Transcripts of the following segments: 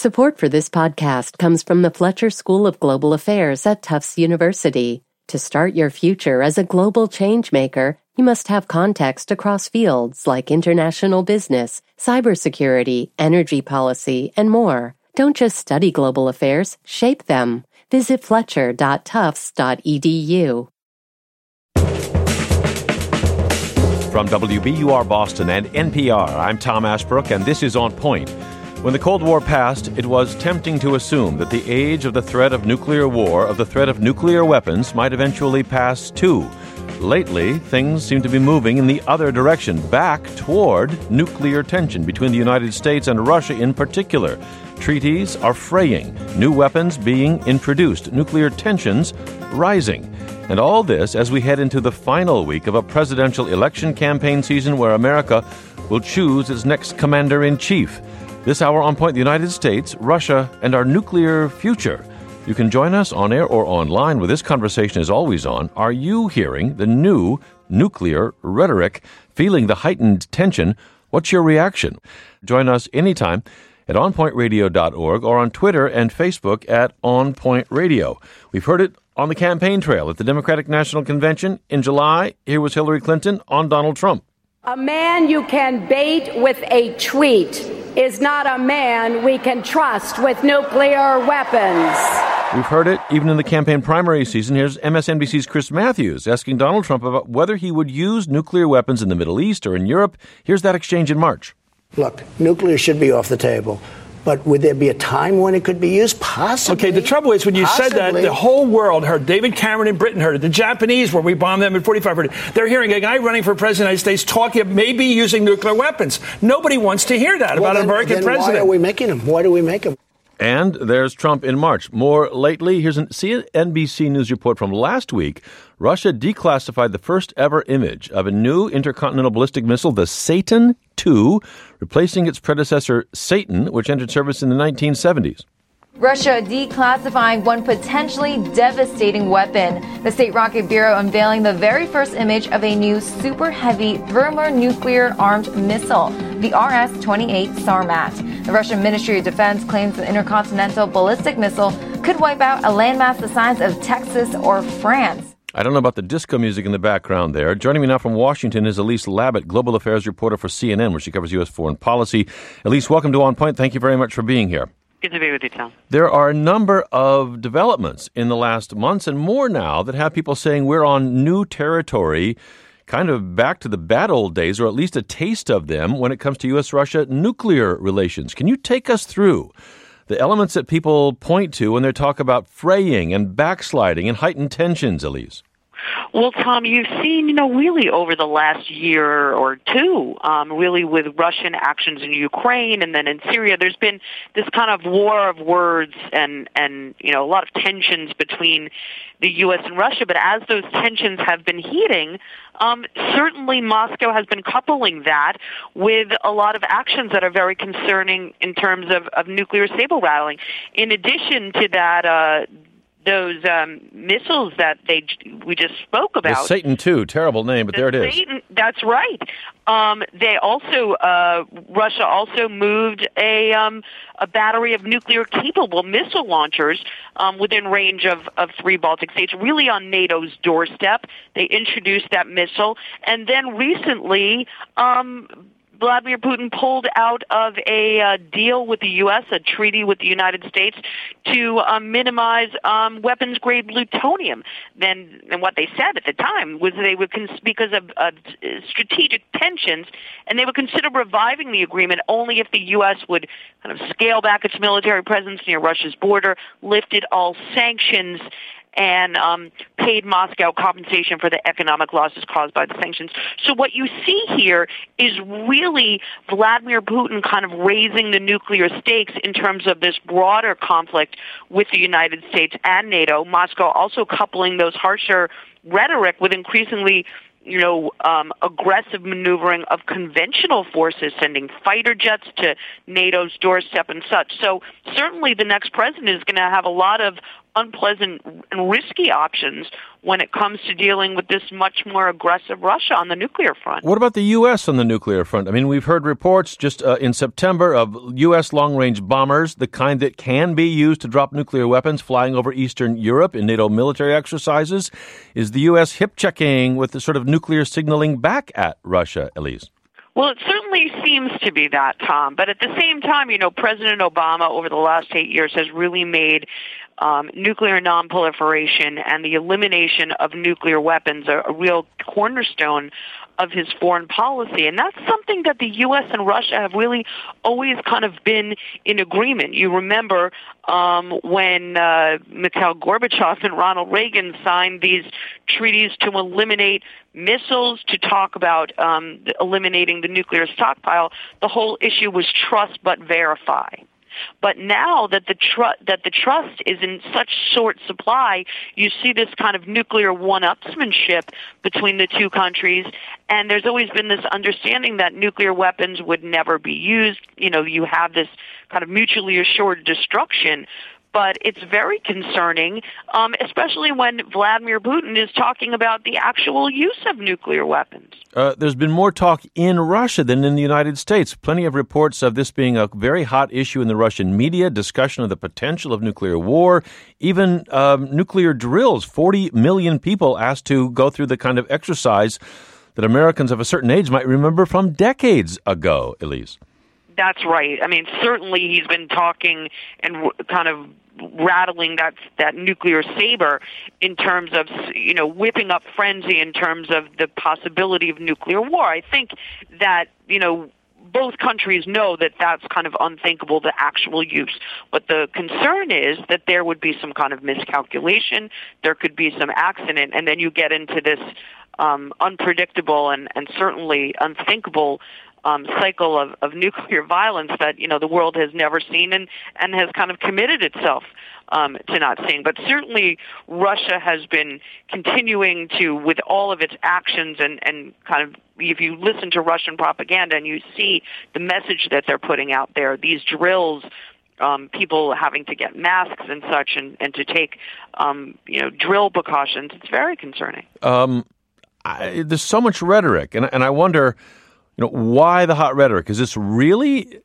Support for this podcast comes from the Fletcher School of Global Affairs at Tufts University. To start your future as a global changemaker, you must have context across fields like international business, cybersecurity, energy policy, and more. Don't just study global affairs, shape them. Visit fletcher.tufts.edu. From WBUR Boston and NPR, I'm Tom Ashbrook, and this is On Point. When the Cold War passed, it was tempting to assume that the age of the threat of nuclear war, of the threat of nuclear weapons, might eventually pass too. Lately, things seem to be moving in the other direction, back toward nuclear tension between the United States and Russia in particular. Treaties are fraying, new weapons being introduced, nuclear tensions rising. And all this as we head into the final week of a presidential election campaign season where America will choose its next commander-in-chief. This hour on Point, the United States, Russia, and our nuclear future. You can join us on air or online where this conversation is always on. Are you hearing the new nuclear rhetoric, feeling the heightened tension? What's your reaction? Join us anytime at onpointradio.org or on Twitter and Facebook at onpointradio. We've heard it on the campaign trail at the Democratic National Convention in July. Here was Hillary Clinton on Donald Trump. A man you can bait with a tweet is not a man we can trust with nuclear weapons. We've heard it even in the campaign primary season. Here's MSNBC's Chris Matthews asking Donald Trump about whether he would use nuclear weapons in the Middle East or in Europe. Here's that exchange in March. Look, nuclear should be off the table. But would there be a time when it could be used? Possibly. Okay, the trouble is when you said that, the whole world heard. David Cameron in Britain heard it. The Japanese, where we bombed them in 45, heard it. They're hearing a guy running for president of the United States talking of maybe using nuclear weapons. Nobody wants to hear that about an American president. Why are we making them? Why do we make them? And there's Trump in March. More lately, here's a CNBC News report from last week. Russia declassified the first ever image of a new intercontinental ballistic missile, the Satan II, replacing its predecessor, Satan, which entered service in the 1970s. Russia declassifying one potentially devastating weapon. The State Rocket Bureau unveiling the very first image of a new super heavy thermonuclear armed missile, the RS-28 Sarmat. The Russian Ministry of Defense claims the intercontinental ballistic missile could wipe out a landmass the size of Texas or France. I don't know about the disco music in the background there. Joining me now from Washington is Elise Labott, Global Affairs reporter for CNN, where she covers U.S. foreign policy. Elise, welcome to On Point. Thank you very much for being here. Good to be with you, Tom. There are a number of developments in the last months and more now that have people saying we're on new territory, kind of back to the bad old days, or at least a taste of them when it comes to U.S.-Russia nuclear relations. Can you take us through the elements that people point to when they talk about fraying and backsliding and heightened tensions, Elise? Well, Tom, you've seen, really over the last year or two, really with Russian actions in Ukraine and then in Syria, there's been this kind of war of words and a lot of tensions between the U.S. and Russia. But as those tensions have been heating, certainly Moscow has been coupling that with a lot of actions that are very concerning in terms of nuclear saber rattling. In addition to that, those missiles that we just spoke about. The Satan II, terrible name, but there it is. That's right. They also, Russia also moved a battery of nuclear-capable missile launchers within range of three Baltic states, really on NATO's doorstep. They introduced that missile, and then recently, Vladimir Putin pulled out of a deal with the U.S., a treaty with the United States, to minimize weapons-grade plutonium. And what they said at the time was they would, because of strategic tensions, and they would consider reviving the agreement only if the U.S. would kind of scale back its military presence near Russia's border, lifted all sanctions, and paid Moscow compensation for the economic losses caused by the sanctions. So what you see here is really Vladimir Putin kind of raising the nuclear stakes in terms of this broader conflict with the United States and NATO. Moscow also coupling those harsher rhetoric with increasingly aggressive maneuvering of conventional forces, sending fighter jets to NATO's doorstep and such. So certainly the next president is going to have a lot of unpleasant and risky options when it comes to dealing with this much more aggressive Russia on the nuclear front. What about the U.S. on the nuclear front? I mean, we've heard reports just in September of U.S. long-range bombers, the kind that can be used to drop nuclear weapons, flying over Eastern Europe in NATO military exercises. Is the U.S. hip-checking with the sort of nuclear signaling back at Russia, Elise? Well, it certainly seems to be that, Tom. But at the same time, President Obama over the last 8 years has really made nuclear nonproliferation and the elimination of nuclear weapons a real cornerstone of his foreign policy. And that's something that the U.S. and Russia have really always kind of been in agreement. You remember when Mikhail Gorbachev and Ronald Reagan signed these treaties to eliminate missiles, to talk about eliminating the nuclear stockpile, the whole issue was trust but verify. But now that the trust is in such short supply, you see this kind of nuclear one-upsmanship between the two countries, and there's always been this understanding that nuclear weapons would never be used. You have this kind of mutually assured destruction. But it's very concerning, especially when Vladimir Putin is talking about the actual use of nuclear weapons. There's been more talk in Russia than in the United States. Plenty of reports of this being a very hot issue in the Russian media, discussion of the potential of nuclear war, even nuclear drills. 40 million people asked to go through the kind of exercise that Americans of a certain age might remember from decades ago, Elise. That's right. I mean, certainly he's been talking and kind of rattling that nuclear saber in terms of, whipping up frenzy in terms of the possibility of nuclear war. I think that, both countries know that that's kind of unthinkable, the actual use. But the concern is that there would be some kind of miscalculation, there could be some accident, and then you get into this unpredictable and certainly unthinkable cycle of nuclear violence that, the world has never seen and has kind of committed itself to not seeing. But certainly Russia has been continuing to, with all of its actions and kind of, if you listen to Russian propaganda and you see the message that they're putting out there, these drills, people having to get masks and such and to take, drill precautions, it's very concerning. There's so much rhetoric, and I wonder, why the hot rhetoric? Is this really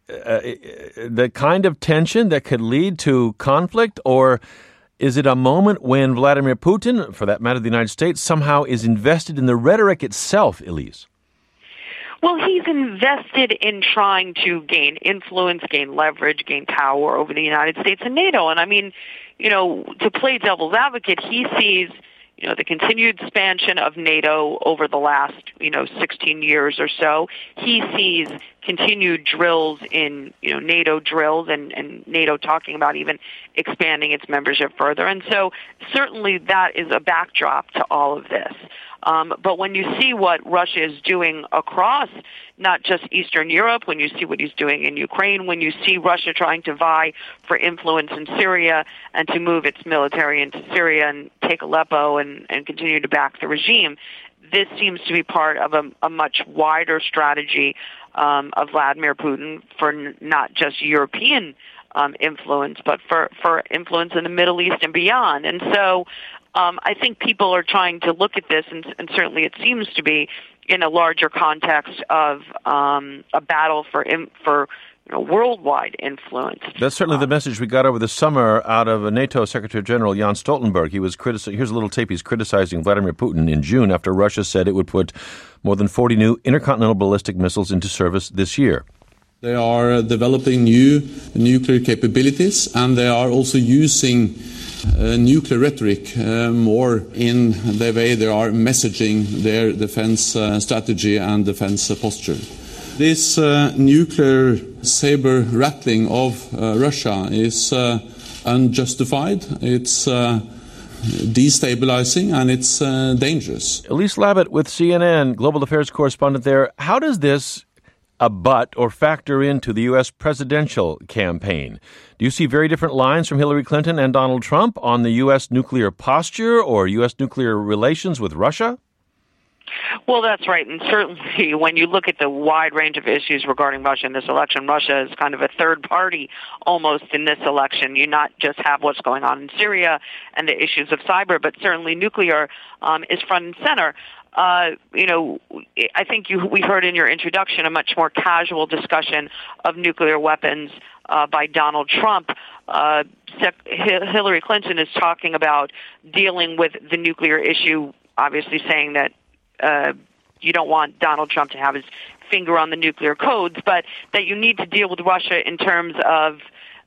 the kind of tension that could lead to conflict, or is it a moment when Vladimir Putin, for that matter the United States, somehow is invested in the rhetoric itself, Elise? Well, he's invested in trying to gain influence, gain leverage, gain power over the United States and NATO. And I mean, to play devil's advocate, he sees the continued expansion of NATO over the last, 16 years or so. He sees continued drills in, NATO drills and NATO talking about even expanding its membership further. And so certainly that is a backdrop to all of this. But when you see what Russia is doing across not just Eastern Europe, when you see what he's doing in Ukraine, when you see Russia trying to vie for influence in Syria and to move its military into Syria and take Aleppo and continue to back the regime, this seems to be part of a much wider strategy of Vladimir Putin for not just European influence, but for influence in the Middle East and beyond. And so I think people are trying to look at this, and certainly it seems to be in a larger context of a battle for worldwide influence. That's certainly the message we got over the summer out of NATO Secretary General Jens Stoltenberg. He was here's a little tape. He's criticizing Vladimir Putin in June after Russia said it would put more than 40 new intercontinental ballistic missiles into service this year. They are developing new nuclear capabilities, and they are also using nuclear rhetoric more in the way they are messaging their defense strategy and defense posture. This nuclear saber rattling of Russia is unjustified, it's destabilizing, and it's dangerous. Elise Labott with CNN, Global Affairs correspondent there. How does this abut or factor into the U.S. presidential campaign? Do you see very different lines from Hillary Clinton and Donald Trump on the U.S. nuclear posture or U.S. nuclear relations with Russia? Well, that's right. And certainly when you look at the wide range of issues regarding Russia in this election, Russia is kind of a third party almost in this election. You not just have what's going on in Syria and the issues of cyber, but certainly nuclear is front and center. I think we heard in your introduction a much more casual discussion of nuclear weapons by Donald Trump. Hillary Clinton is talking about dealing with the nuclear issue, obviously saying that you don't want Donald Trump to have his finger on the nuclear codes, but that you need to deal with Russia in terms of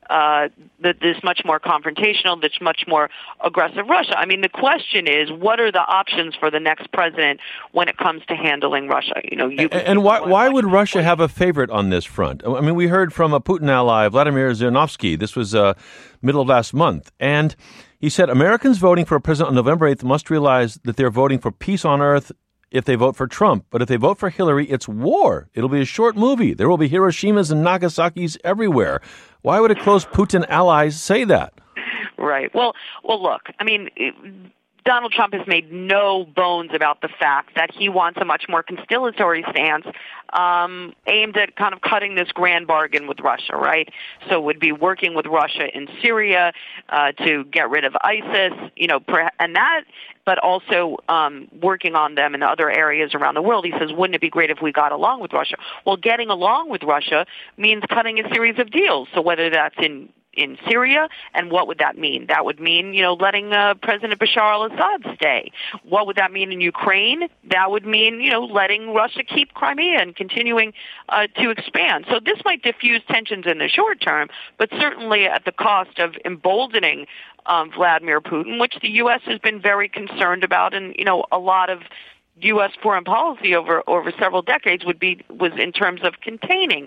this much more confrontational, this much more aggressive Russia. I mean, the question is, what are the options for the next president when it comes to handling Russia? And why would Russia have a favorite on this front? I mean, we heard from a Putin ally, Vladimir Zhirinovsky. This was middle of last month, and he said Americans voting for a president on November 8th must realize that they're voting for peace on earth if they vote for Trump. But if they vote for Hillary, it's war. It'll be a short movie. There will be Hiroshimas and Nagasakis everywhere. Why would a close Putin ally say that? Right. Well, look, I mean, Donald Trump has made no bones about the fact that he wants a much more conciliatory stance aimed at kind of cutting this grand bargain with Russia, right? So it would be working with Russia in Syria to get rid of ISIS, and that, but also working on them in other areas around the world. He says, wouldn't it be great if we got along with Russia? Well, getting along with Russia means cutting a series of deals. So whether that's in Syria, and what would that mean? That would mean, letting President Bashar al-Assad stay. What would that mean in Ukraine? That would mean, letting Russia keep Crimea and continuing to expand. So this might diffuse tensions in the short term, but certainly at the cost of emboldening Vladimir Putin, which the U.S. has been very concerned about, and, a lot of U.S. foreign policy over several decades was in terms of containing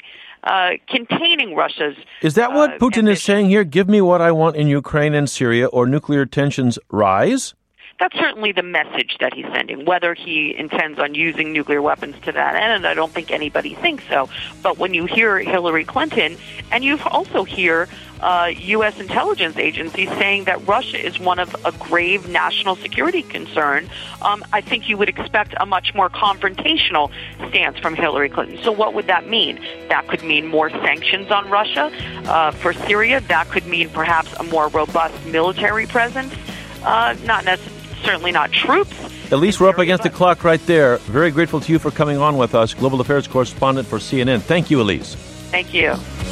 Russia's. Is that what Putin is saying here? Give me what I want in Ukraine and Syria, or nuclear tensions rise? That's certainly the message that he's sending. Whether he intends on using nuclear weapons to that end, I don't think anybody thinks so. But when you hear Hillary Clinton, and you also hear U.S. intelligence agencies saying that Russia is one of a grave national security concern, I think you would expect a much more confrontational stance from Hillary Clinton. So what would that mean? That could mean more sanctions on Russia. For Syria, that could mean perhaps a more robust military presence, certainly not troops. Elise, we're up against the clock right there. Very grateful to you for coming on with us, Global Affairs Correspondent for CNN. Thank you, Elise. Thank you.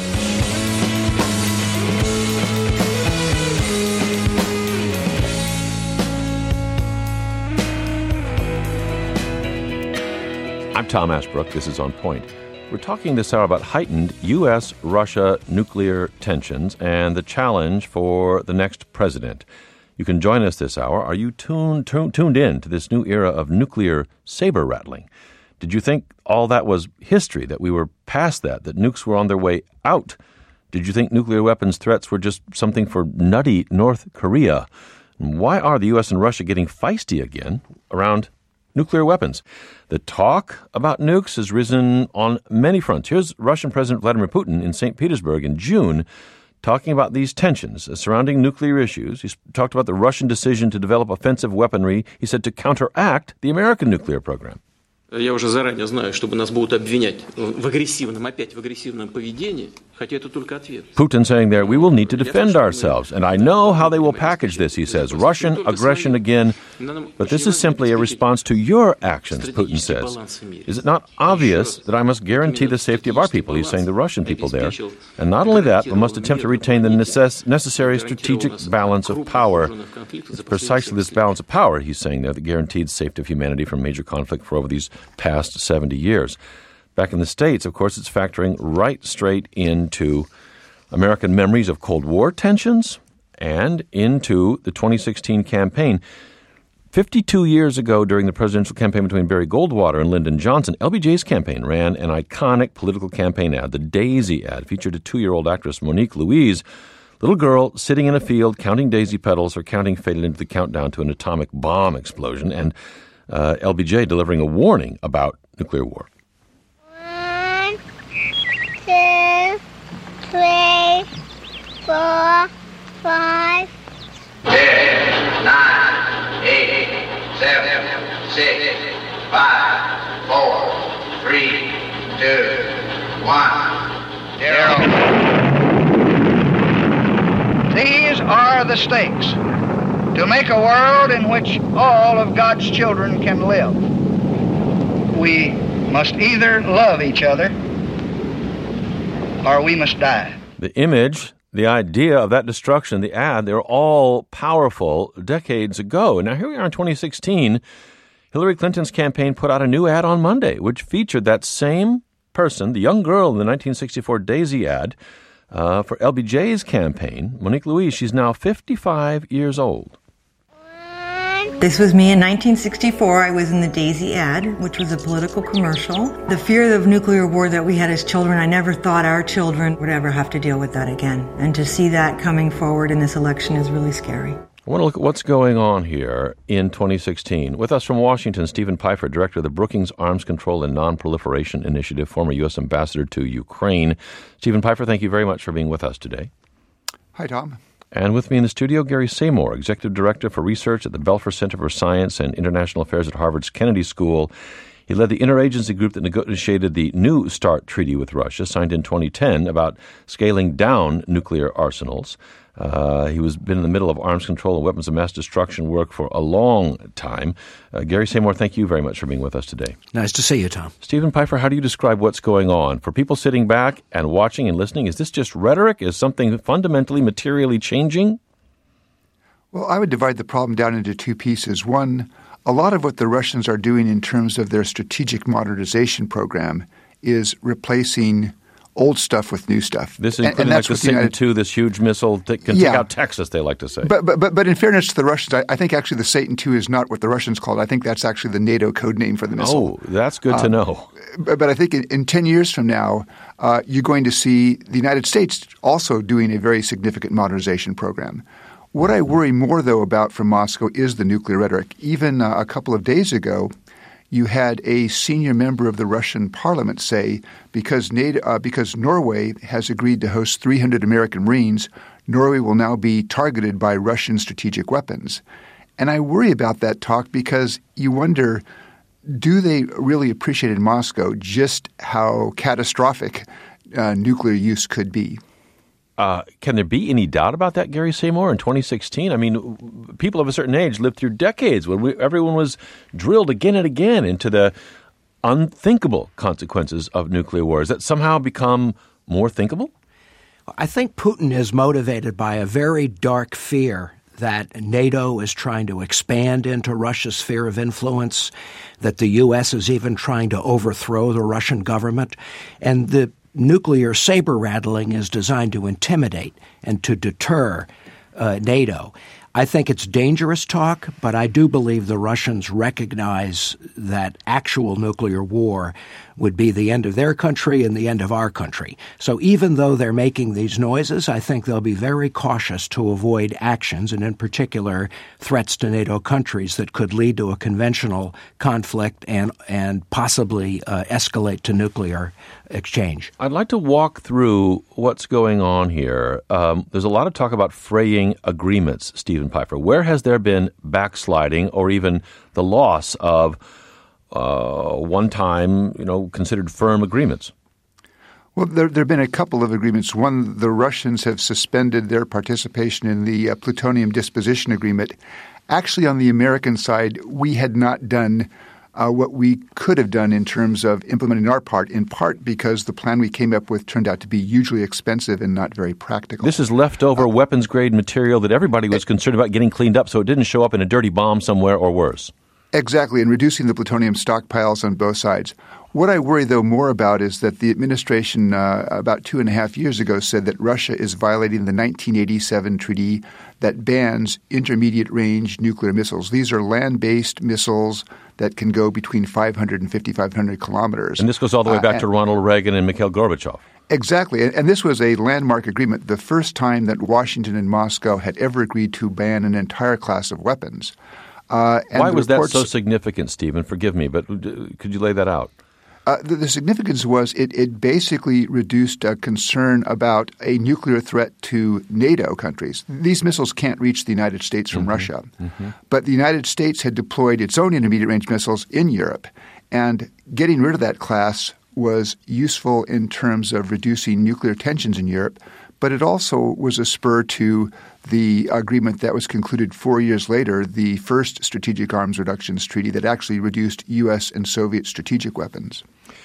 I'm Tom Ashbrook. This is On Point. We're talking this hour about heightened U.S.-Russia nuclear tensions and the challenge for the next president. You can join us this hour. Are you tuned in to this new era of nuclear saber rattling? Did you think all that was history, that we were past that nukes were on their way out? Did you think nuclear weapons threats were just something for nutty North Korea? And why are the U.S. and Russia getting feisty again around nuclear weapons? The talk about nukes has risen on many fronts. Here's Russian President Vladimir Putin in St. Petersburg in June talking about these tensions surrounding nuclear issues. He's talked about the Russian decision to develop offensive weaponry, he said, to counteract the American nuclear program. Я уже заранее знаю, чтобы нас будут обвинять в агрессивном поведении, хотя это только ответ. Putin saying there, we will need to defend ourselves. And I know how they will package this, he says. Russian aggression again. But this is simply a response to your actions, Putin says. Is it not obvious that I must guarantee the safety of our people? He's saying the Russian people there. And not only that, but must attempt to retain the necessary strategic balance of power. It's precisely this balance of power, he's saying there, that guaranteed safety of humanity from major conflict for over these past 70 years. Back in the States, of course, it's factoring right straight into American memories of Cold War tensions and into the 2016 campaign. 52 years ago, during the presidential campaign between Barry Goldwater and Lyndon Johnson, LBJ's campaign ran an iconic political campaign ad. The Daisy ad featured a 2-year-old actress, Monique Louise, little girl sitting in a field counting daisy petals. Her counting faded into the countdown to an atomic bomb explosion, and LBJ delivering a warning about nuclear war. 1, 2, 3, 4, 5. 10, 9, 8, 7, 6, 5. 1, 0. These are the stakes to make a world in which all of God's children can live. We must either love each other or we must die. The image, the idea of that destruction, the ad, they're all powerful decades ago. And now here we are in 2016. Hillary Clinton's campaign put out a new ad on Monday, which featured that same person, the young girl in the 1964 Daisy ad, for LBJ's campaign, Monique Louise. She's now 55 years old. This was me in 1964. I was in the Daisy ad, which was a political commercial. The fear of nuclear war that we had as children, I never thought our children would ever have to deal with that again. And to see that coming forward in this election is really scary. I want to look at what's going on here in 2016. With us from Washington, Stephen Pifer, director of the Brookings Arms Control and Non-Proliferation Initiative, former U.S. ambassador to Ukraine. Stephen Pifer, thank you very much for being with us today. Hi, Tom. And with me in the studio, Gary Seymour, Executive Director for Research at the Belfer Center for Science and International Affairs at Harvard's Kennedy School. He led the interagency group that negotiated the New START treaty with Russia, signed in 2010, about scaling down nuclear arsenals. He was been in the middle of arms control and weapons of mass destruction work for a long time. Gary Seymour, thank you very much for being with us today. Nice to see you, Tom. Stephen Pifer, how do you describe what's going on? For people sitting back and watching and listening, is this just rhetoric? Is something fundamentally, materially changing? Well, I would divide the problem down into two pieces. One, a lot of what the Russians are doing in terms of their strategic modernization program is replacing old stuff with new stuff. This is including like the Satan II, this huge missile that can take out Texas, they like to say. But in fairness to the Russians, I think actually the Satan II is not what the Russians call it. I think that's actually the NATO code name for the missile. Oh, that's good to know. But I think in 10 years from now, you're going to see the United States also doing a very significant modernization program. What I worry more, though, about from Moscow is the nuclear rhetoric. Even a couple of days ago, you had a senior member of the Russian parliament say because Norway has agreed to host 300 American Marines, Norway will now be targeted by Russian strategic weapons. And I worry about that talk because you wonder, do they really appreciate in Moscow just how catastrophic nuclear use could be? Can there be any doubt about that, Gary Seymour, in 2016? I mean, people of a certain age lived through decades when everyone was drilled again and again into the unthinkable consequences of nuclear war. Has that somehow become more thinkable? I think Putin is motivated by a very dark fear that NATO is trying to expand into Russia's sphere of influence, that the U.S. is even trying to overthrow the Russian government, and the nuclear saber-rattling is designed to intimidate and to deter NATO. I think it's dangerous talk, but I do believe the Russians recognize that actual nuclear war would be the end of their country and the end of our country. So even though they're making these noises, I think they'll be very cautious to avoid actions, and in particular threats to NATO countries that could lead to a conventional conflict and possibly escalate to nuclear exchange. I'd like to walk through what's going on here. There's a lot of talk about fraying agreements, Stephen Pifer. Where has there been backsliding or even the loss of one-time, considered firm agreements? Well, there have been a couple of agreements. One, the Russians have suspended their participation in the plutonium disposition agreement. Actually, on the American side, we had not done what we could have done in terms of implementing our part, in part because the plan we came up with turned out to be hugely expensive and not very practical. This is leftover weapons-grade material that everybody was concerned about getting cleaned up so it didn't show up in a dirty bomb somewhere or worse. Exactly, and reducing the plutonium stockpiles on both sides. What I worry, though, more about is that the administration about 2.5 years ago said that Russia is violating the 1987 treaty that bans intermediate-range nuclear missiles. These are land-based missiles that can go between 500 and 5,500 kilometers. And this goes all the way back to Ronald Reagan and Mikhail Gorbachev. Exactly. And this was a landmark agreement, the first time that Washington and Moscow had ever agreed to ban an entire class of weapons. Why was that so significant, Stephen? Forgive me, but could you lay that out? The significance was it basically reduced a concern about a nuclear threat to NATO countries. These missiles can't reach the United States from Russia. Mm-hmm. But the United States had deployed its own intermediate-range missiles in Europe, and getting rid of that class was useful in terms of reducing nuclear tensions in Europe, but it also was a spur to the agreement that was concluded 4 years later, the first Strategic Arms Reductions Treaty that actually reduced U.S. and Soviet strategic weapons.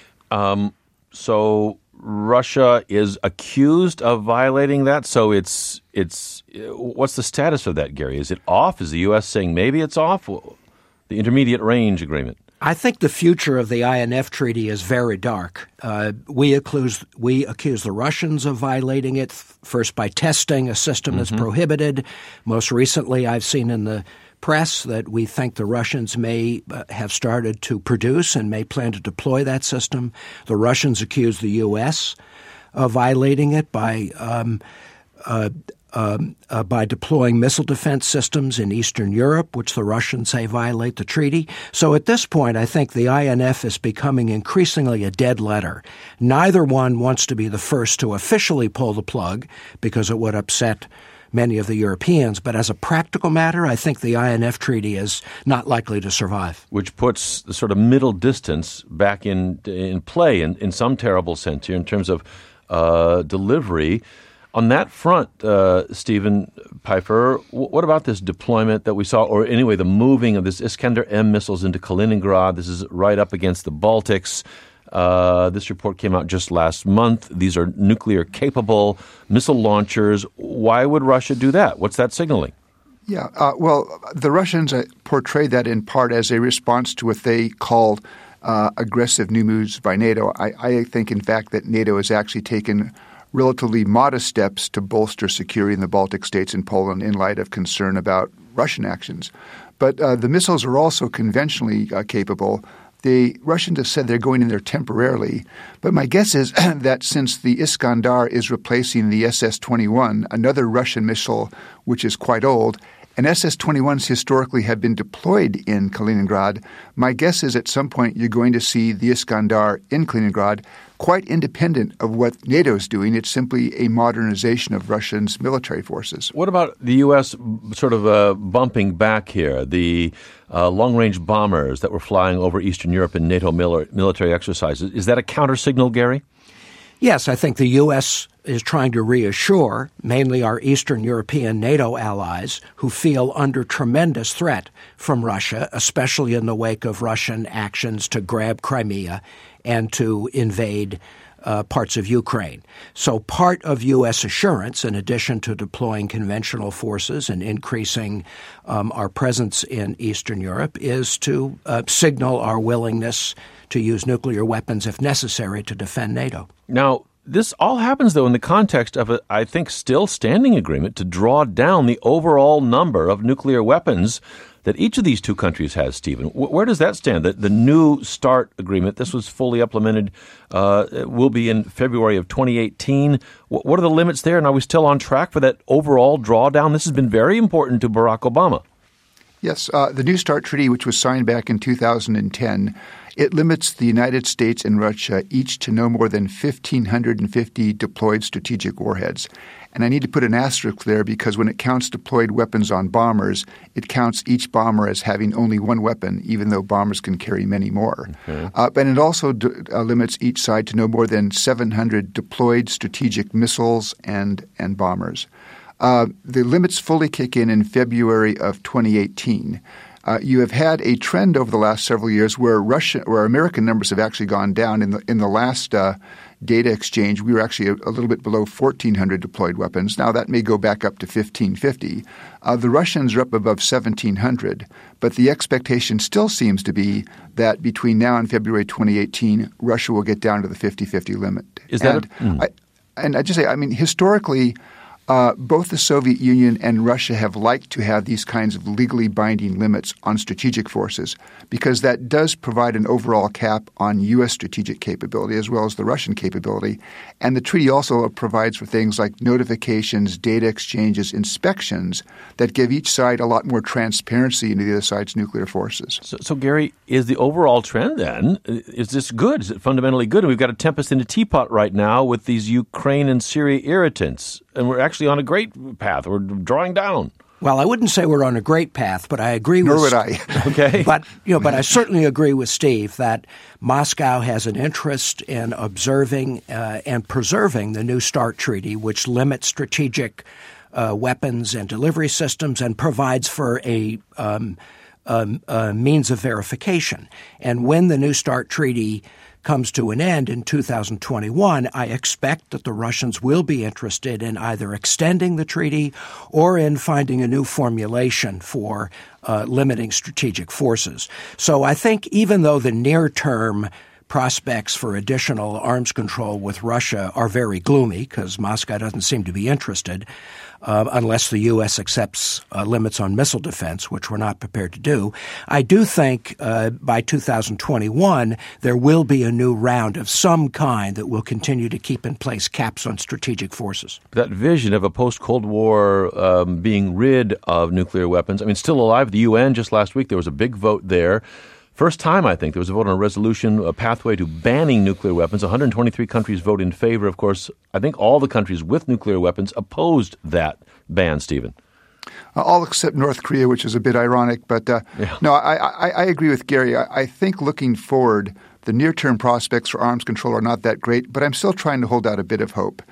So Russia is accused of violating that. So it's what's the status of that, Gary? Is it off? Is the U.S. saying maybe it's off? The Intermediate Range Agreement. I think the future of the INF Treaty is very dark. We accuse the Russians of violating it, first by testing a system that's prohibited. Most recently, I've seen in the press that we think the Russians may have started to produce and may plan to deploy that system. The Russians accuse the U.S. of violating it by deploying missile defense systems in Eastern Europe, which the Russians say violate the treaty. So at this point, I think the INF is becoming increasingly a dead letter. Neither one wants to be the first to officially pull the plug because it would upset many of the Europeans. But as a practical matter, I think the INF treaty is not likely to survive. Which puts the sort of middle distance back in play in some terrible sense here in terms of delivery. On that front, Stephen Pifer, what about this deployment that we saw, or anyway, the moving of this Iskander-M missiles into Kaliningrad? This is right up against the Baltics. This report came out just last month. These are nuclear-capable missile launchers. Why would Russia do that? What's that signaling? Yeah, well, the Russians portrayed that in part as a response to what they called aggressive new moves by NATO. I think, in fact, that NATO has actually taken relatively modest steps to bolster security in the Baltic states and Poland in light of concern about Russian actions. But the missiles are also conventionally capable. The Russians have said they're going in there temporarily. But my guess is that since the Iskander is replacing the SS-21, another Russian missile which is quite old, and SS-21s historically have been deployed in Kaliningrad, my guess is at some point you're going to see the Iskander in Kaliningrad quite independent of what NATO is doing. It's simply a modernization of Russia's military forces. What about the U.S. sort of bumping back here? The long-range bombers that were flying over Eastern Europe in NATO military exercises. Is that a counter-signal, Gary? Yes, I think the U.S. is trying to reassure mainly our Eastern European NATO allies who feel under tremendous threat from Russia, especially in the wake of Russian actions to grab Crimea and to invade parts of Ukraine. So part of U.S. assurance, in addition to deploying conventional forces and increasing our presence in Eastern Europe, is to signal our willingness to use nuclear weapons if necessary to defend NATO. Now, this all happens, though, in the context of a, I think, still standing agreement to draw down the overall number of nuclear weapons that each of these two countries has, Stephen. Where does that stand? The New START agreement, this was fully implemented, will be in February of 2018. What are the limits there, and are we still on track for that overall drawdown? This has been very important to Barack Obama. Yes, the New START treaty, which was signed back in 2010, it limits the United States and Russia each to no more than 1,550 deployed strategic warheads. And I need to put an asterisk there because when it counts deployed weapons on bombers, it counts each bomber as having only one weapon, even though bombers can carry many more. Okay. But it also limits each side to no more than 700 deployed strategic missiles and bombers. The limits fully kick in February of 2018. You have had a trend over the last several years where American numbers have actually gone down. In the last data exchange, we were actually a little bit below 1,400 deployed weapons. Now that may go back up to 1,550. The Russians are up above 1,700, but the expectation still seems to be that between now and February 2018, Russia will get down to the 50-50 limit. Is that and I just say, I mean, historically, both the Soviet Union and Russia have liked to have these kinds of legally binding limits on strategic forces because that does provide an overall cap on U.S. strategic capability as well as the Russian capability. And the treaty also provides for things like notifications, data exchanges, inspections that give each side a lot more transparency into the other side's nuclear forces. So Gary, is the overall trend then, is this good? Is it fundamentally good? And we've got a tempest in a teapot right now with these Ukraine and Syria irritants. And we're actually on a great path. We're drawing down. Well, I wouldn't say we're on a great path, but I agree with... Nor would I. Okay. But I certainly agree with Steve that Moscow has an interest in observing and preserving the New START Treaty, which limits strategic weapons and delivery systems and provides for a means of verification. And when the New START Treaty comes to an end in 2021, I expect that the Russians will be interested in either extending the treaty or in finding a new formulation for limiting strategic forces. So I think even though the near-term prospects for additional arms control with Russia are very gloomy because Moscow doesn't seem to be interested, unless the U.S. accepts limits on missile defense, which we're not prepared to do. I do think by 2021 there will be a new round of some kind that will continue to keep in place caps on strategic forces. That vision of a post-Cold War being rid of nuclear weapons, I mean, still alive. The UN just last week, there was a big vote there. First time, I think, there was a vote on a resolution, a pathway to banning nuclear weapons. 123 countries vote in favor. Of course, I think all the countries with nuclear weapons opposed that ban, Stephen. All except North Korea, which is a bit ironic. But no, I agree with Gary. I think looking forward, the near-term prospects for arms control are not that great, but I'm still trying to hold out a bit of hope.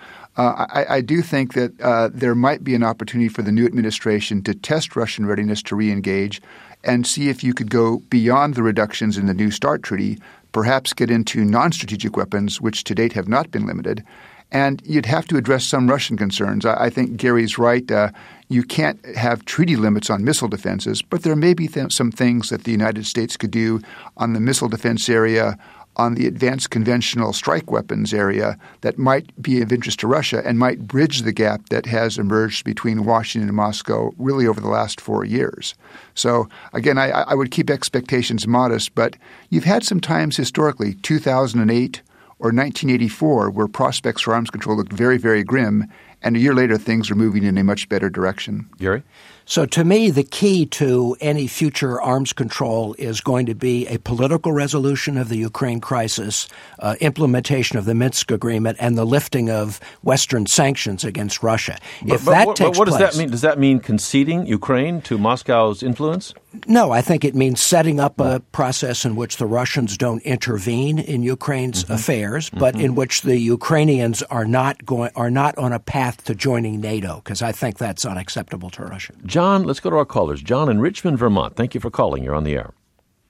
I do think that there might be an opportunity for the new administration to test Russian readiness to re-engage and see if you could go beyond the reductions in the New START Treaty, perhaps get into non-strategic weapons, which to date have not been limited. And you'd have to address some Russian concerns. I think Gary's right. You can't have treaty limits on missile defenses, but there may be some things that the United States could do on the missile defense area, on the advanced conventional strike weapons area that might be of interest to Russia and might bridge the gap that has emerged between Washington and Moscow really over the last 4 years. So, again, I would keep expectations modest, but you've had some times historically, 2008 or 1984, where prospects for arms control looked very, very grim, and a year later things are moving in a much better direction. Gary? So to me, the key to any future arms control is going to be a political resolution of the Ukraine crisis, implementation of the Minsk agreement, and the lifting of Western sanctions against Russia. What does that mean? Does that mean conceding Ukraine to Moscow's influence? No, I think it means setting up a process in which the Russians don't intervene in Ukraine's affairs, but in which the Ukrainians are not on a path to joining NATO, because I think that's unacceptable to Russia. John, let's go to our callers. John in Richmond, Vermont. Thank you for calling. You're on the air.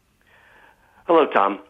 Hello, Tom.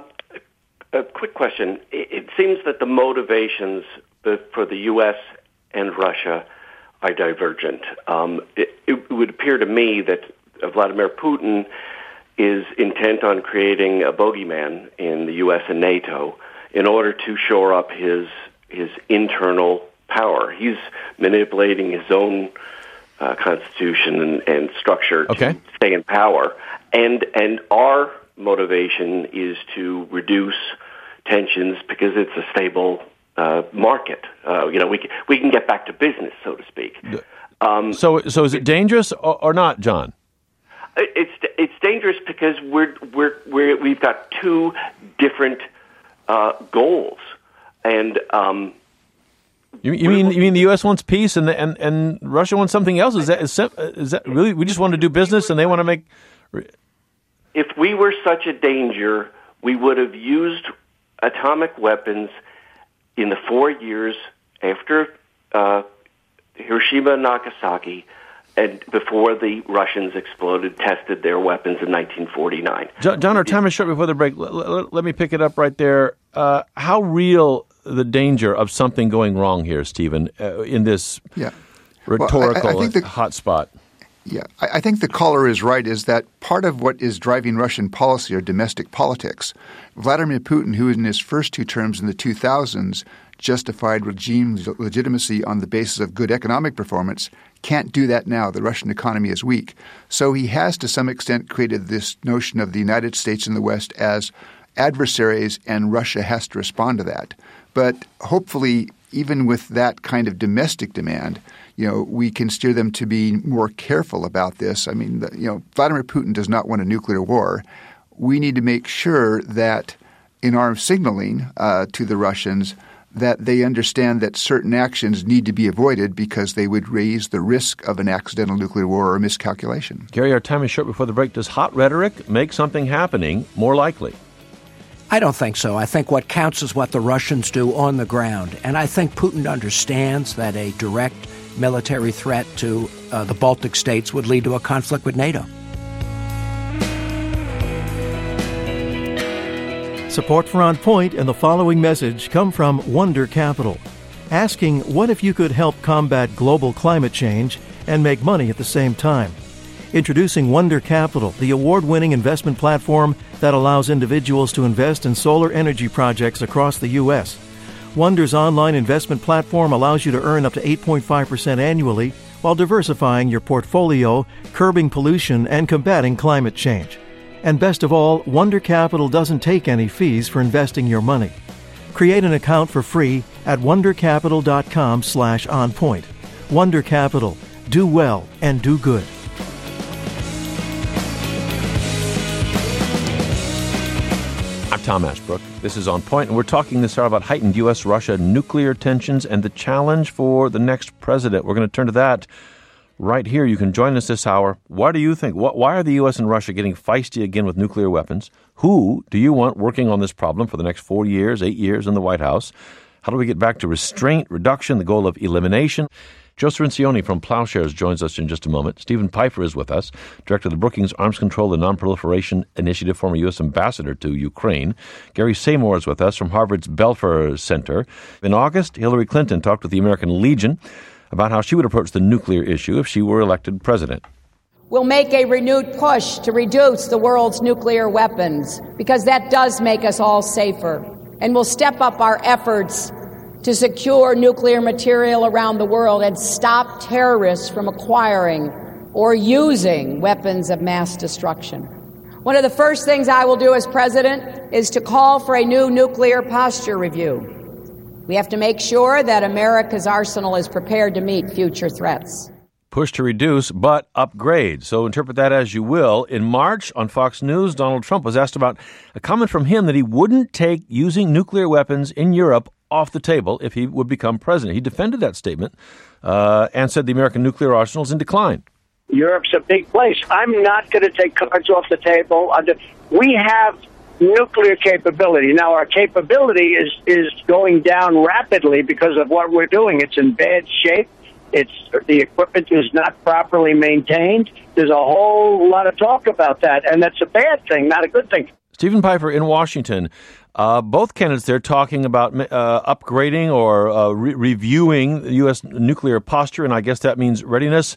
A quick question. It seems that the motivations for the U.S. and Russia are divergent. It would appear to me that Vladimir Putin is intent on creating a bogeyman in the U.S. and NATO in order to shore up his internal power. He's manipulating his own constitution and structure to stay in power. And our motivation is to reduce tensions because it's a stable market. We can get back to business, so to speak. So is it dangerous or not, John? It's dangerous because we've got two different goals, and you mean the U.S. wants peace and Russia wants something else? Is that really? We just want to do business and they want to make. If we were such a danger, we would have used atomic weapons in the 4 years after Hiroshima and Nagasaki, and before the Russians tested their weapons in 1949. John, our time is short before the break. Let me pick it up right there. How real the danger of something going wrong here, Stephen, in this rhetorical hot spot? Yeah, I think the caller is right, is that part of what is driving Russian policy are domestic politics. Vladimir Putin, who in his first two terms in the 2000s justified regime legitimacy on the basis of good economic performance, can't do that now. The Russian economy is weak. So he has to some extent created this notion of the United States and the West as adversaries, and Russia has to respond to that. But hopefully, even with that kind of domestic demand, we can steer them to be more careful about this. I mean, Vladimir Putin does not want a nuclear war. We need to make sure that in our signaling to the Russians that they understand that certain actions need to be avoided because they would raise the risk of an accidental nuclear war or miscalculation. Gary, our time is short before the break. Does hot rhetoric make something happening more likely? I don't think so. I think what counts is what the Russians do on the ground. And I think Putin understands that a direct military threat to the Baltic states would lead to a conflict with NATO. Support for On Point and the following message come from Wonder Capital, asking what if you could help combat global climate change and make money at the same time. Introducing Wonder Capital, the award-winning investment platform that allows individuals to invest in solar energy projects across the U.S. Wonder's online investment platform allows you to earn up to 8.5% annually while diversifying your portfolio, curbing pollution, and combating climate change. And best of all, Wonder Capital doesn't take any fees for investing your money. Create an account for free at wondercapital.com/onpoint. Wonder Capital. Do well and do good. I'm Tom Ashbrook. This is On Point, and we're talking this hour about heightened U.S.-Russia nuclear tensions and the challenge for the next president. We're going to turn to that right here. You can join us this hour. What do you think? Why are the U.S. and Russia getting feisty again with nuclear weapons? Who do you want working on this problem for the next 4 years, 8 years in the White House? How do we get back to restraint, reduction, the goal of elimination? Joe Cirincione from Plowshares joins us in just a moment. Stephen Pifer is with us, director of the Brookings Arms Control and Nonproliferation Initiative, former U.S. ambassador to Ukraine. Gary Seymour is with us from Harvard's Belfer Center. In August, Hillary Clinton talked with the American Legion about how she would approach the nuclear issue if she were elected president. We'll make a renewed push to reduce the world's nuclear weapons, because that does make us all safer. And we'll step up our efforts to secure nuclear material around the world and stop terrorists from acquiring or using weapons of mass destruction. One of the first things I will do as president is to call for a new nuclear posture review. We have to make sure that America's arsenal is prepared to meet future threats. Push to reduce, but upgrade. So interpret that as you will. In March, on Fox News, Donald Trump was asked about a comment from him that he wouldn't take using nuclear weapons in Europe off the table if he would become president. He defended that statement and said the American nuclear arsenal is in decline. Europe's a big place. I'm not going to take cards off the table. We have nuclear capability. Now, our capability is going down rapidly because of what we're doing. It's in bad shape. The equipment is not properly maintained. There's a whole lot of talk about that, and that's a bad thing, not a good thing. Stephen Pifer in Washington, both candidates there talking about upgrading or reviewing the U.S. nuclear posture, and I guess that means readiness.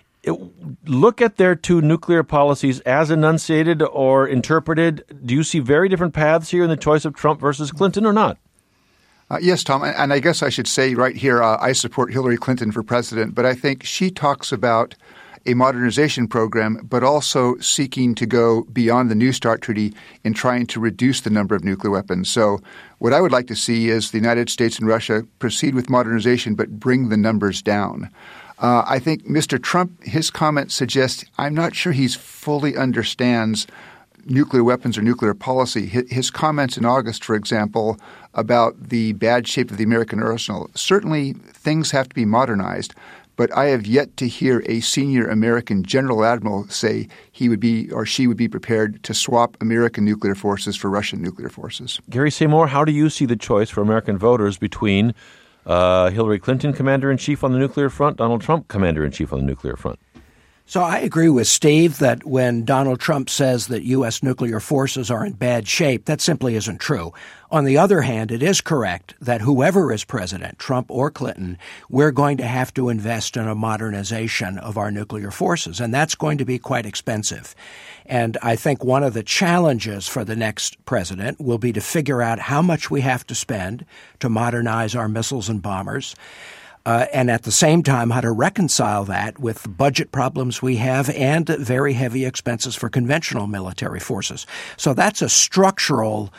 Look at their two nuclear policies as enunciated or interpreted. Do you see very different paths here in the choice of Trump versus Clinton or not? Yes, Tom, and I guess I should say right here I support Hillary Clinton for president, but I think she talks about a modernization program, but also seeking to go beyond the New START Treaty in trying to reduce the number of nuclear weapons. So what I would like to see is the United States and Russia proceed with modernization, but bring the numbers down. I think Mr. Trump, his comments suggest I'm not sure he fully understands nuclear weapons or nuclear policy. His comments in August, for example, about the bad shape of the American arsenal, certainly things have to be modernized, but I have yet to hear a senior American general admiral say he would be or she would be prepared to swap American nuclear forces for Russian nuclear forces. Gary Seymour, how do you see the choice for American voters between Hillary Clinton, commander-in-chief on the nuclear front, Donald Trump, commander-in-chief on the nuclear front? So I agree with Steve that when Donald Trump says that U.S. nuclear forces are in bad shape, that simply isn't true. On the other hand, it is correct that whoever is president, Trump or Clinton, we're going to have to invest in a modernization of our nuclear forces, and that's going to be quite expensive. And I think one of the challenges for the next president will be to figure out how much we have to spend to modernize our missiles and bombers, and at the same time, how to reconcile that with the budget problems we have and very heavy expenses for conventional military forces. So that's a structural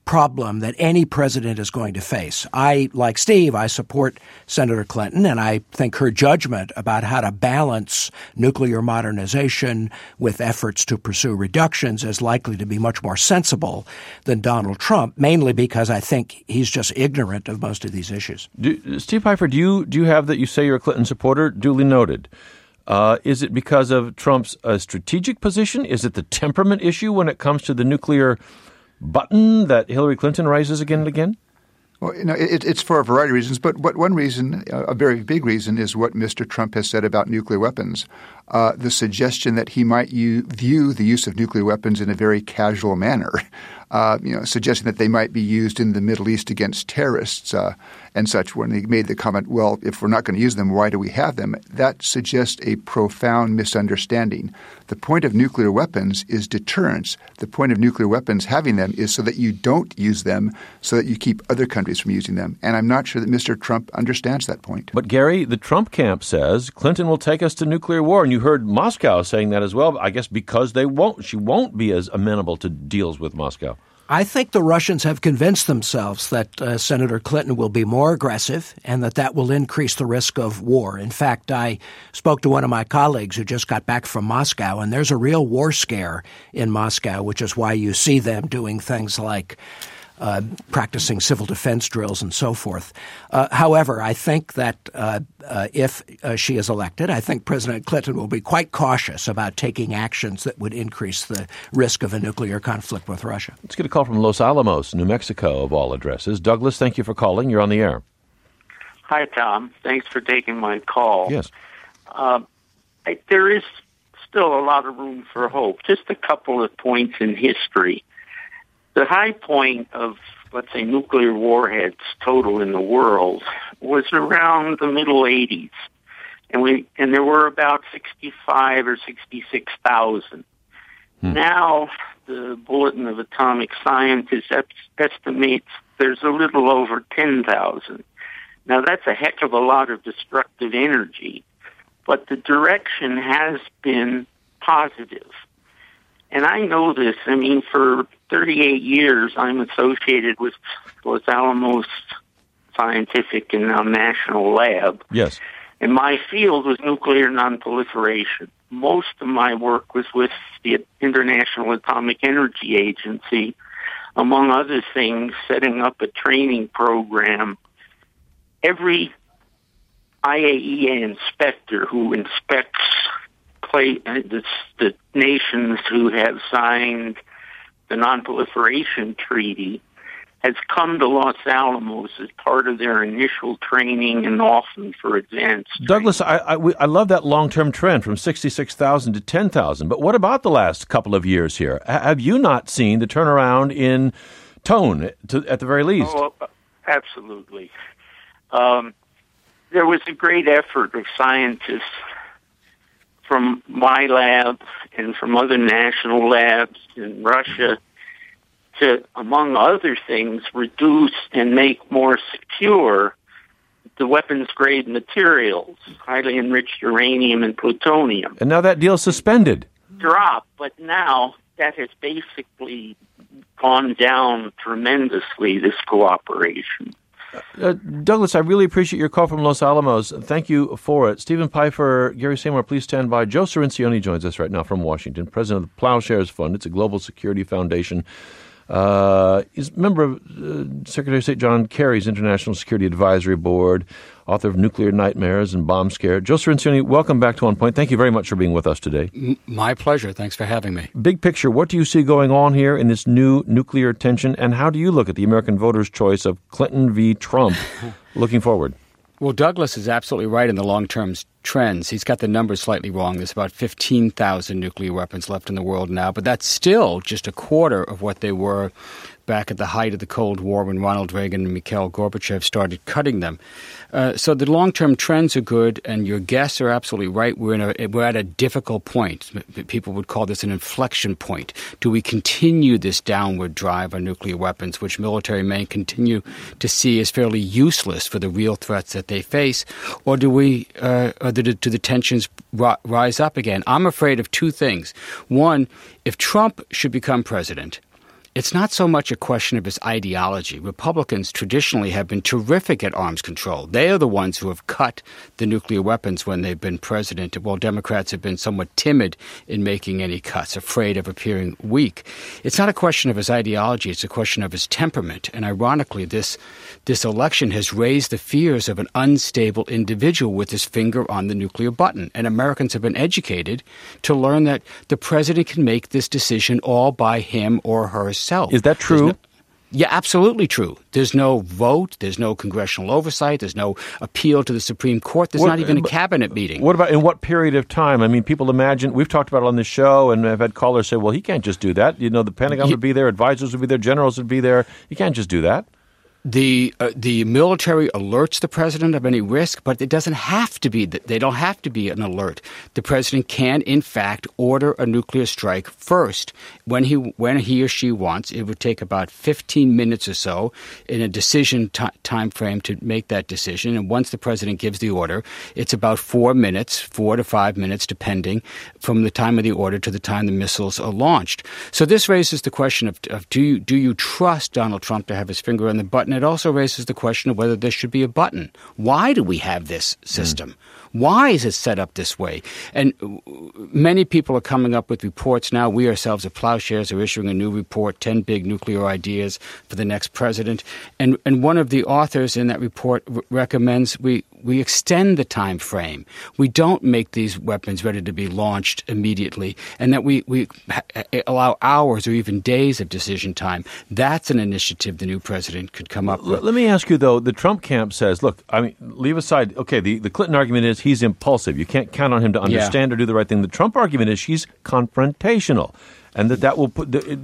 problem that any president is going to face. Like Steve, I support Senator Clinton, and I think her judgment about how to balance nuclear modernization with efforts to pursue reductions is likely to be much more sensible than Donald Trump, mainly because I think he's just ignorant of most of these issues. Steve Pifer, do you have that? You say you're a Clinton supporter? Duly noted. Is it because of Trump's strategic position? Is it the temperament issue when it comes to the nuclear button that Hillary Clinton raises again and again? Well, it's for a variety of reasons, but one reason, a very big reason, is what Mr. Trump has said about nuclear weapons. The suggestion that he might view the use of nuclear weapons in a very casual manner, suggesting that they might be used in the Middle East against terrorists and such. When he made the comment, well, if we're not going to use them, why do we have them? That suggests a profound misunderstanding. The point of nuclear weapons is deterrence. The point of nuclear weapons, having them, is so that you don't use them, so that you keep other countries from using them. And I'm not sure that Mr. Trump understands that point. But, Gary, the Trump camp says Clinton will take us to nuclear war. And you heard Moscow saying that as well, I guess because she won't be as amenable to deals with Moscow. I think the Russians have convinced themselves that Senator Clinton will be more aggressive and that will increase the risk of war. In fact, I spoke to one of my colleagues who just got back from Moscow, and there's a real war scare in Moscow, which is why you see them doing things like practicing civil defense drills and so forth. However, I think that if she is elected, I think President Clinton will be quite cautious about taking actions that would increase the risk of a nuclear conflict with Russia. Let's get a call from Los Alamos, New Mexico, of all addresses. Douglas, thank you for calling. You're on the air. Hi, Tom. Thanks for taking my call. Yes. There is still a lot of room for hope. Just a couple of points in history. The high point of, let's say, nuclear warheads total in the world was around the middle 80s. And there were about 65 or 66,000. Now, the Bulletin of Atomic Scientists estimates there's a little over 10,000. Now, that's a heck of a lot of destructive energy, but the direction has been positive. And I know this. I mean, for 38 years, I'm associated with Los Alamos Scientific and now National Lab. Yes. And my field was nuclear nonproliferation. Most of my work was with the International Atomic Energy Agency, among other things, setting up a training program. Every IAEA inspector who inspects the nations who have signed the Nonproliferation Treaty has come to Los Alamos as part of their initial training and often for advanced training. Douglas, I love that long-term trend from 66,000 to 10,000. But what about the last couple of years here? Have you not seen the turnaround in tone, at the very least? Oh, absolutely. There was a great effort of scientists from my lab and from other national labs in Russia to, among other things, reduce and make more secure the weapons-grade materials, highly enriched uranium and plutonium. And now that deal's suspended. Drop, but now that has basically gone down tremendously, this cooperation. Douglas, I really appreciate your call from Los Alamos. Thank you for it. Stephen Pifer, Gary Seymour, please stand by. Joe Cirincione joins us right now from Washington, president of the Plowshares Fund. It's a global security foundation. He's a member of Secretary of State John Kerry's International Security Advisory Board, author of Nuclear Nightmares and Bomb Scare. Joe Cirincione, welcome back to On Point. Thank you very much for being with us today. My pleasure. Thanks for having me. Big picture, what do you see going on here in this new nuclear tension, and how do you look at the American voters' choice of Clinton v. Trump looking forward? Well, Douglas is absolutely right in the long-term trends. He's got the numbers slightly wrong. There's about 15,000 nuclear weapons left in the world now, but that's still just a quarter of what they were back at the height of the Cold War when Ronald Reagan and Mikhail Gorbachev started cutting them. So the long-term trends are good, and your guests are absolutely right. We're at a difficult point. People would call this an inflection point. Do we continue this downward drive on nuclear weapons, which military may continue to see as fairly useless for the real threats that they face, or do the tensions rise up again? I'm afraid of two things. One, if Trump should become president, it's not so much a question of his ideology. Republicans traditionally have been terrific at arms control. They are the ones who have cut the nuclear weapons when they've been president, while Democrats have been somewhat timid in making any cuts, afraid of appearing weak. It's not a question of his ideology. It's a question of his temperament. And ironically, this election has raised the fears of an unstable individual with his finger on the nuclear button. And Americans have been educated to learn that the president can make this decision all by him or herself. Is that true? Yeah, absolutely true. There's no vote. There's no congressional oversight. There's no appeal to the Supreme Court. There's not even a cabinet meeting. What about in what period of time? I mean, people imagine, we've talked about it on this show, and I've had callers say, well, he can't just do that. You know, the Pentagon would be there, advisors would be there, generals would be there. You can't just do that. The military alerts the president of any risk, but it doesn't have to be. They don't have to be an alert. The president can, in fact, order a nuclear strike first when he or she wants. It would take about 15 minutes or so in a decision time frame to make that decision. And once the president gives the order, it's about 4 to 5 minutes, depending, from the time of the order to the time the missiles are launched. So this raises the question of do you trust Donald Trump to have his finger on the button? It also raises the question of whether there should be a button. Why do we have this system? Why is it set up this way? And many people are coming up with reports now. We ourselves at Plowshares are issuing a new report, 10 Big Nuclear Ideas for the Next President. And one of the authors in that report recommends we extend the time frame. We don't make these weapons ready to be launched immediately, and that we allow hours or even days of decision time. That's an initiative the new president could come up with. Let me ask you, though, the Trump camp says, look, I mean, leave aside, okay, the Clinton argument is he's impulsive. You can't count on him to understand or do the right thing. The Trump argument is he's confrontational, and that will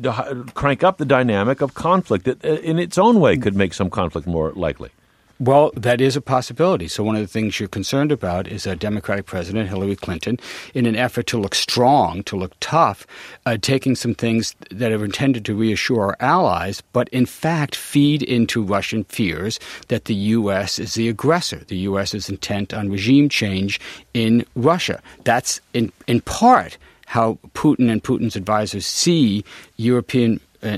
crank up the dynamic of conflict that in its own way could make some conflict more likely. Well, that is a possibility. So one of the things you're concerned about is a Democratic president, Hillary Clinton, in an effort to look strong, to look tough, taking some things that are intended to reassure our allies, but in fact feed into Russian fears that the U.S. is the aggressor. The U.S. is intent on regime change in Russia. That's in part how Putin and Putin's advisors see European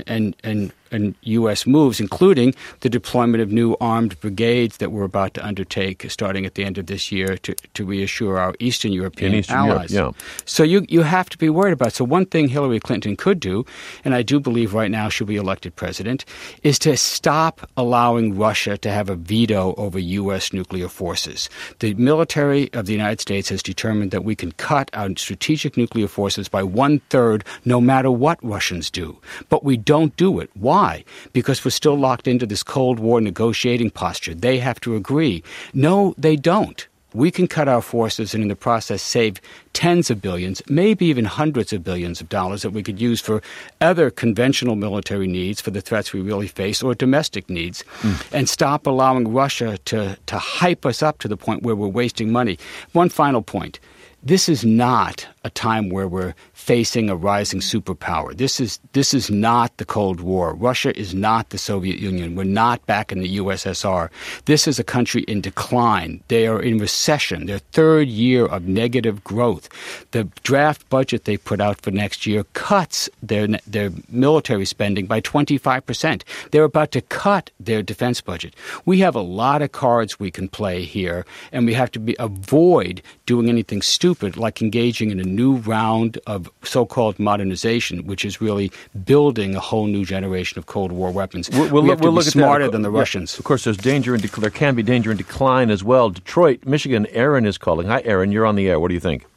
and U.S. moves, including the deployment of new armed brigades that we're about to undertake starting at the end of this year to reassure our Eastern European allies. Europe, yeah. So you have to be worried about it. So one thing Hillary Clinton could do, and I do believe right now she'll be elected president, is to stop allowing Russia to have a veto over U.S. nuclear forces. The military of the United States has determined that we can cut our strategic nuclear forces by 1/3 no matter what Russians do. But we don't do it. Why? Because we're still locked into this Cold War negotiating posture. They have to agree. No, they don't. We can cut our forces and in the process save tens of billions, maybe even hundreds of billions of dollars that we could use for other conventional military needs, for the threats we really face, or domestic needs, and stop allowing Russia to hype us up to the point where we're wasting money. One final point. This is not a time where we're facing a rising superpower. This is not the Cold War. Russia is not the Soviet Union. We're not back in the USSR. This is a country in decline. They are in recession. Their third year of negative growth. The draft budget they put out for next year cuts their military spending by 25%. They're about to cut their defense budget. We have a lot of cards we can play here, and we have to avoid doing anything stupid like engaging in a new round of so-called modernization, which is really building a whole new generation of Cold War weapons. We have to be smarter than the Russians. Of course, there's there can be danger in decline as well. Detroit, Michigan, Aaron is calling. Hi, Aaron. You're on the air. What do you think?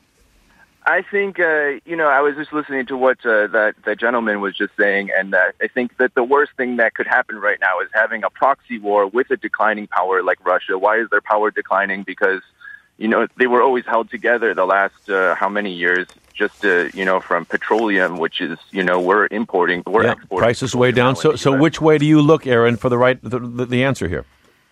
I think, I was just listening to what that gentleman was just saying, and I think that the worst thing that could happen right now is having a proxy war with a declining power like Russia. Why is their power declining? Because they were always held together the last how many years, just from petroleum, which is we're exporting. Prices way down. So which way do you look, Aaron, for the answer here?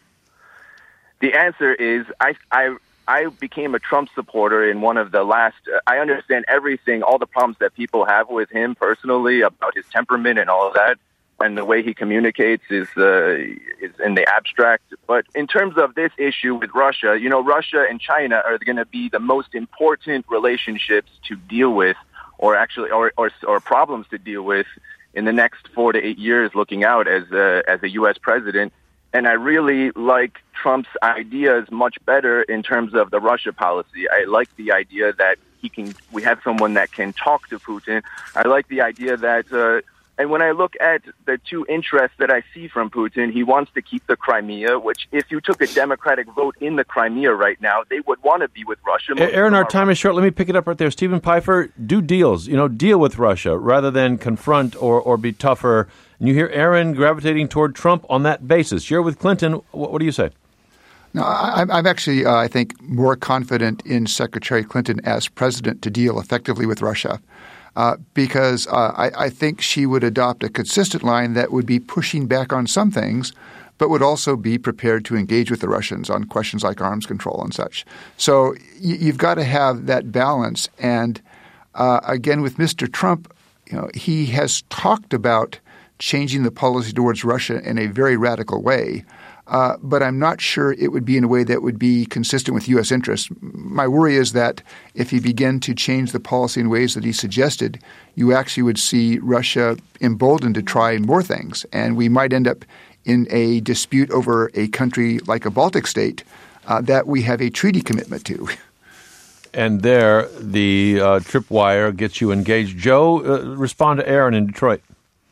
The answer is I became a Trump supporter in one of the last. I understand everything, all the problems that people have with him personally about his temperament and all of that. And the way he communicates is in the abstract. But in terms of this issue with Russia, Russia and China are going to be the most important relationships to deal with, or problems to deal with in the next 4 to 8 years looking out as a U.S. president. And I really like Trump's ideas much better in terms of the Russia policy. I like the idea that we have someone that can talk to Putin. I like the idea that, and when I look at the two interests that I see from Putin, he wants to keep the Crimea, which if you took a Democratic vote in the Crimea right now, they would want to be with Russia. Aaron, our time is short. Let me pick it up right there. Stephen Pfeiffer, do deals. Deal with Russia rather than confront or be tougher. And you hear Aaron gravitating toward Trump on that basis. You're with Clinton. What do you say? No, I'm actually, I think, more confident in Secretary Clinton as president to deal effectively with Russia because I think she would adopt a consistent line that would be pushing back on some things, but would also be prepared to engage with the Russians on questions like arms control and such. So you've got to have that balance. And again, with Mr. Trump, he has talked about changing the policy towards Russia in a very radical way. But I'm not sure it would be in a way that would be consistent with U.S. interests. My worry is that if he began to change the policy in ways that he suggested, you actually would see Russia emboldened to try more things. And we might end up in a dispute over a country like a Baltic state that we have a treaty commitment to. And there, the tripwire gets you engaged. Joe, respond to Aaron in Detroit.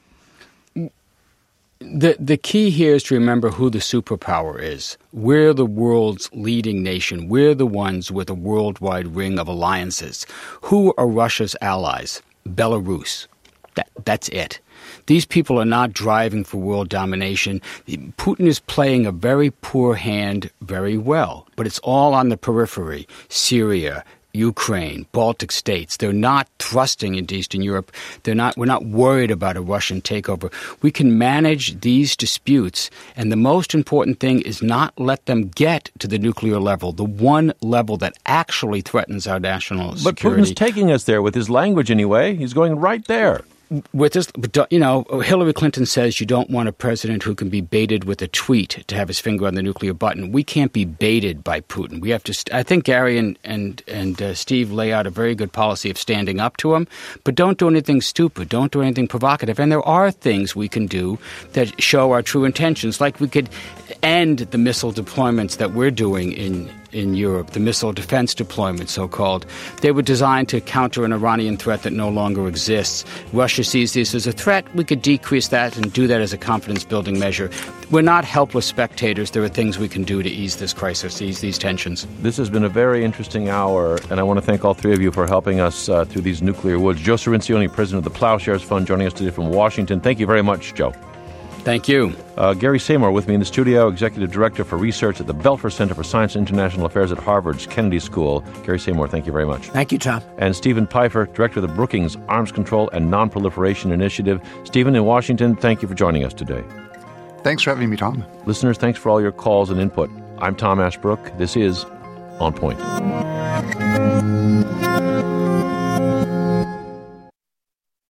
The key here is to remember who the superpower is. We're the world's leading nation. We're the ones with a worldwide ring of alliances. Who are Russia's allies? Belarus. That's it. These people are not driving for world domination. Putin is playing a very poor hand very well, but it's all on the periphery. Syria, Ukraine, Baltic states, they're not thrusting into Eastern Europe. We're not worried about a Russian takeover. We can manage these disputes, and the most important thing is not let them get to the nuclear level, the one level that actually threatens our national security. But Putin's taking us there with his language anyway. He's going right there. With this, Hillary Clinton says you don't want a president who can be baited with a tweet to have his finger on the nuclear button. We can't be baited by Putin. We have to. I think Gary and Steve lay out a very good policy of standing up to him, but don't do anything stupid. Don't do anything provocative. And there are things we can do that show our true intentions, like we could end the missile deployments that we're doing in Europe, the missile defense deployment, so-called. They were designed to counter an Iranian threat that no longer exists. Russia sees this as a threat. We could decrease that and do that as a confidence-building measure. We're not helpless spectators. There are things we can do to ease this crisis, ease these tensions. This has been a very interesting hour, and I want to thank all three of you for helping us through these nuclear woods. Joe Cirincione, president of the Plowshares Fund, joining us today from Washington. Thank you very much, Joe. Thank you. Gary Seymour with me in the studio, Executive Director for Research at the Belfer Center for Science and International Affairs at Harvard's Kennedy School. Gary Seymour, thank you very much. Thank you, Tom. And Stephen Pfeiffer, Director of the Brookings Arms Control and Nonproliferation Initiative. Stephen in Washington, thank you for joining us today. Thanks for having me, Tom. Listeners, thanks for all your calls and input. I'm Tom Ashbrook. This is On Point.